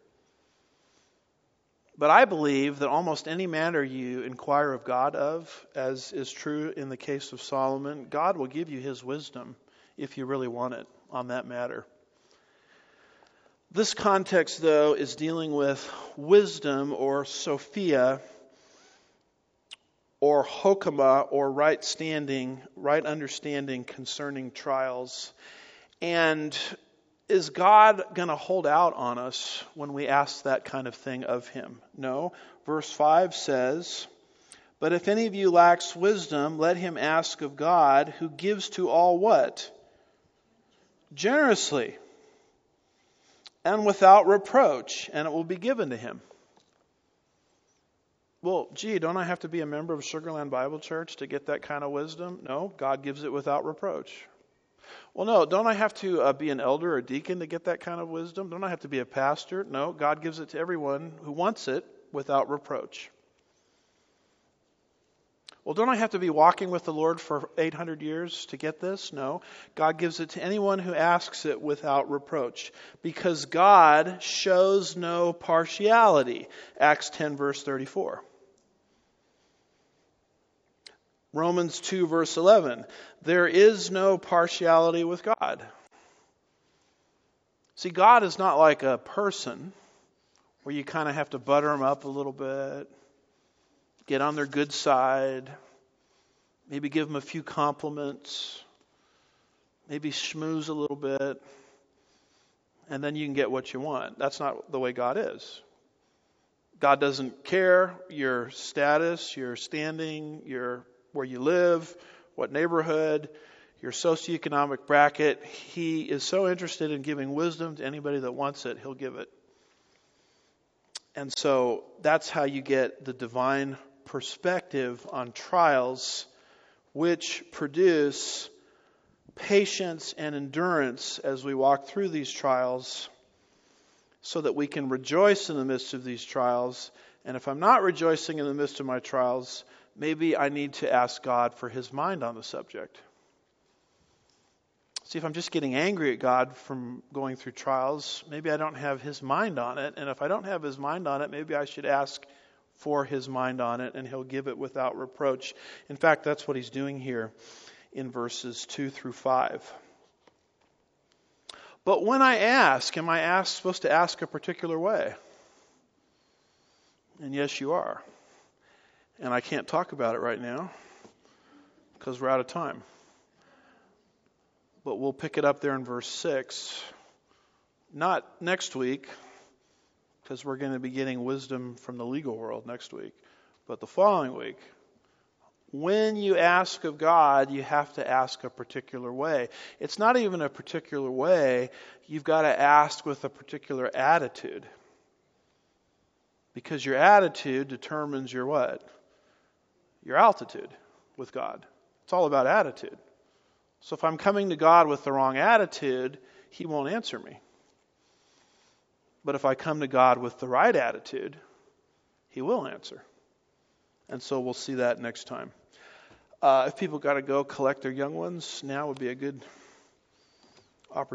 But I believe that almost any matter you inquire of God of, as is true in the case of Solomon, God will give you his wisdom if you really want it on that matter. This context, though, is dealing with wisdom or Sophia or Hokmah or right standing, right understanding concerning trials. And is God going to hold out on us when we ask that kind of thing of him? No. Verse five says, but if any of you lacks wisdom, let him ask of God, who gives to all what? Generously and without reproach, and it will be given to him. Well, gee, don't I have to be a member of Sugarland Bible Church to get that kind of wisdom? No, God gives it without reproach. Well, no, don't I have to uh, be an elder or deacon to get that kind of wisdom? Don't I have to be a pastor? No, God gives it to everyone who wants it without reproach. Well, don't I have to be walking with the Lord for eight hundred years to get this? No, God gives it to anyone who asks it without reproach. Because God shows no partiality. Acts ten, verse thirty-four. Romans two, verse eleven. There is no partiality with God. See, God is not like a person where you kind of have to butter them up a little bit, get on their good side, maybe give them a few compliments, maybe schmooze a little bit, and then you can get what you want. That's not the way God is. God doesn't care your status, your standing, your where you live, what neighborhood, your socioeconomic bracket. He is so interested in giving wisdom to anybody that wants it, he'll give it. And so that's how you get the divine perspective on trials, which produce patience and endurance as we walk through these trials, so that we can rejoice in the midst of these trials. And if I'm not rejoicing in the midst of my trials, maybe I need to ask God for his mind on the subject. See, if I'm just getting angry at God from going through trials, maybe I don't have his mind on it. And if I don't have his mind on it, maybe I should ask for his mind on it, and he'll give it without reproach. In fact, that's what he's doing here in verses two through five. But when I ask, am I asked, supposed to ask a particular way? And yes, you are. And I can't talk about it right now because we're out of time. But we'll pick it up there in verse six. Not next week, because we're going to be getting wisdom from the legal world next week, but the following week. When you ask of God, you have to ask a particular way. It's not even a particular way. You've got to ask with a particular attitude. Because your attitude determines your what? Your altitude with God. It's all about attitude. So if I'm coming to God with the wrong attitude, He won't answer me. But if I come to God with the right attitude, He will answer. And so we'll see that next time. Uh, if people got to go collect their young ones, now would be a good